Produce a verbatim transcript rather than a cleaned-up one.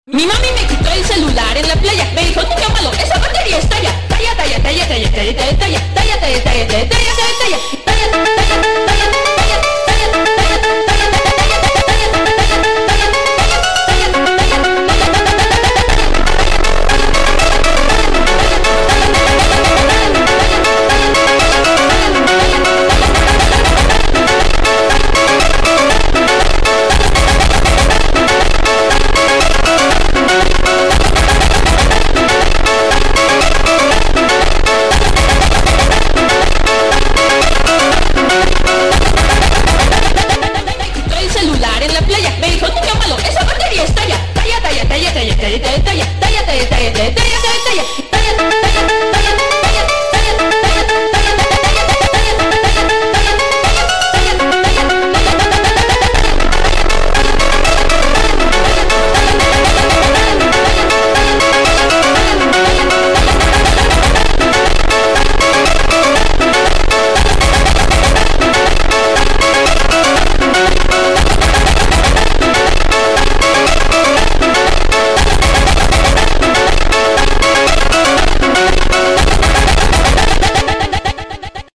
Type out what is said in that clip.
Mi mami me quitó el celular en la playa. Me dijo, niño malo, esa batería estalla. Talla, talla, talla, talla, talla, talla, talla, talla, talla, talla, talla, talla, talla, talla, talla, en la playa. Me dijo, niño malo, esa batería estalla. Talla, talla, talla, talla, talla, talla,